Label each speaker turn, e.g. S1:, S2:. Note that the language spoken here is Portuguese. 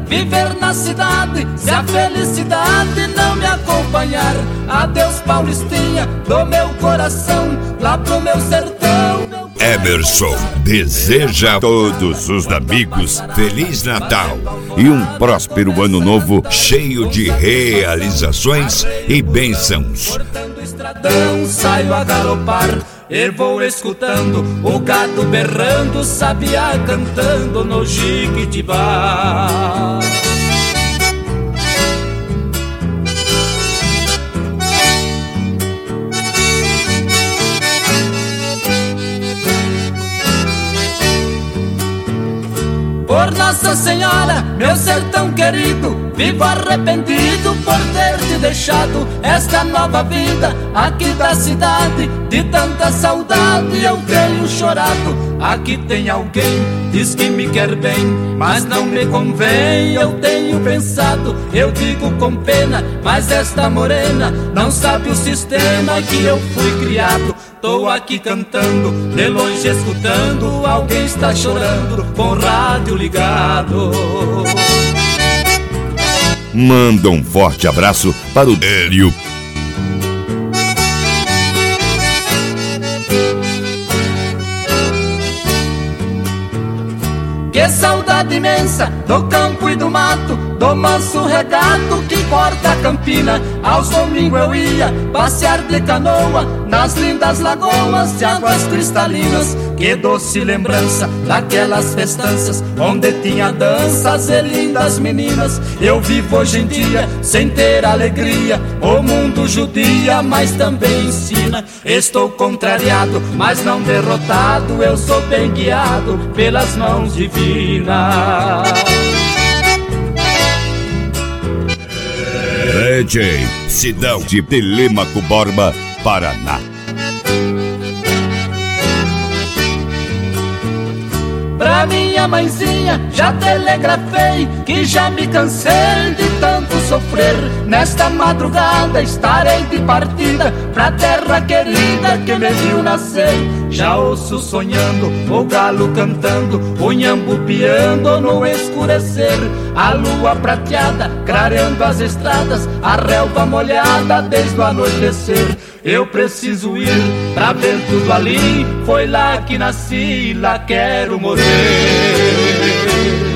S1: viver na cidade, se a felicidade não me acompanhar. Adeus Paulistinha do meu coração, lá pro meu sertão.
S2: Emerson deseja a todos os amigos Feliz Natal e um próspero ano novo cheio de realizações e bênçãos.
S1: Cortando estradão, saio a galopar e vou escutando o gado berrando, sabiá cantando no Jiquitibá. Por Nossa Senhora, meu sertão querido, vivo arrependido por ter te deixado esta nova vida aqui da cidade. De tanta saudade eu tenho chorado. Aqui tem alguém, diz que me quer bem, mas não me convém, eu tenho pensado. Eu digo com pena, mas esta morena não sabe o sistema que eu fui criado. Tô aqui cantando, de longe escutando, alguém está chorando com o rádio ligado.
S2: Manda um forte abraço para o Hélio.
S1: Que saudade imensa do campo e do mato, do manso regato que corta a campina. Aos domingos eu ia passear de canoa nas lindas lagoas de águas cristalinas. Que doce lembrança daquelas festanças onde tinha danças e lindas meninas. Eu vivo hoje em dia sem ter alegria, o mundo judia, mas também ensina. Estou contrariado, mas não derrotado, eu sou bem guiado pelas mãos divinas.
S2: DJ, Cidade de Telêmaco Borba, Paraná.
S1: Pra minha mãezinha já telegrafei que já me cansei de tanto sofrer. Nesta madrugada estarei de partida pra terra querida que me viu nascer. Já ouço sonhando o galo cantando, o nhambu piando no escurecer. A lua prateada clareando as estradas, a relva molhada desde o anoitecer. Eu preciso ir pra ver tudo ali, foi lá que nasci, lá quero morrer.